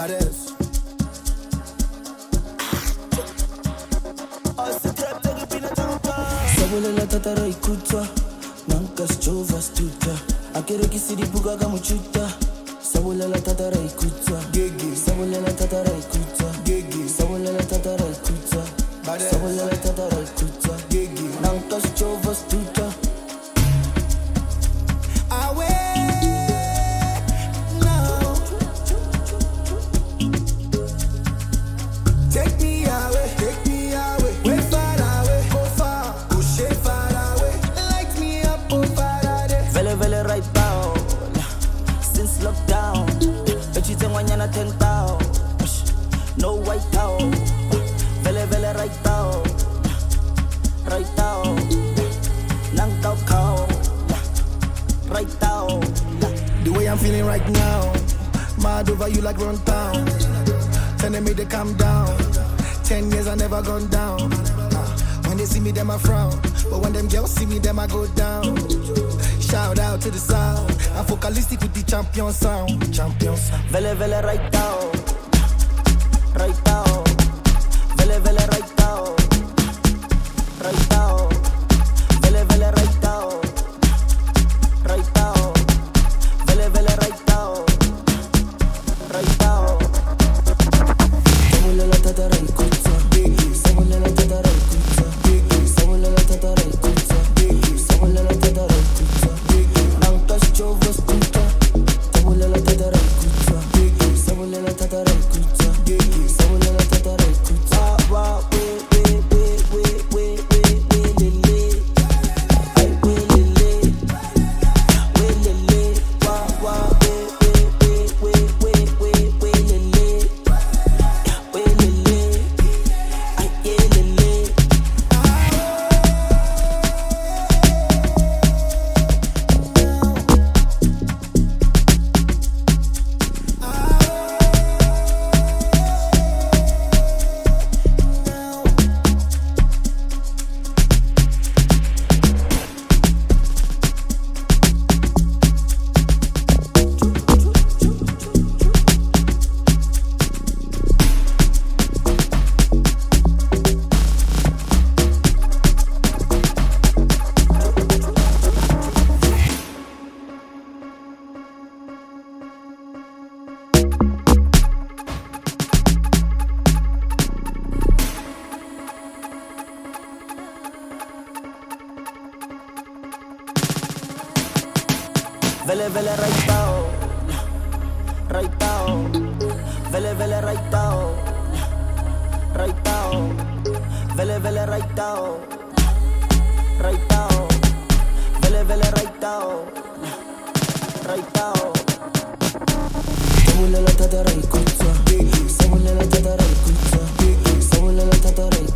Badass. Sabolela tatara ikutwa Nanka schova stuta Akere kisiri buga gamuchuta Sabolela tatara ikutwa Gigi. Sabolela tatara ikutwa Gigi. Sabolela tatara ikutwa Badass. Sabolela tatara ikutwa Gigi. Nanka schova stuta lockdown, but you think when you're not 10,000, no white out, vele right out, nang tao cow, right out. The way I'm feeling right now, mad over you like run town. Telling me to calm down. 10 years I never gone down. When they see me, them I frown, but when them girls see me, them I go down. Shout out to the sound. I'm focalistic with the champion sound. Champion sound. Vele right out. Right out. Vele right out. Right out. Vele right out. Right out. Vele right out. Right out. Sabolela tatara ikutwa. Sabolela tatara ikutwa. Sabolela tatara ikutwa. Sabolela tatara ikutwa. Chova stuta, sabolela tatara ikutwa, sabolela tatara ikutwa, sabolela tatara ikutwa. Wa we lele, ay we lele, wa we lele, ay lele. Vele right out, right out. Vele right out, right out. Vele right out, right out. Vele right out, right out. Sabolela tatara ikutwa, sabolela tatara ikutwa, sabolela tatara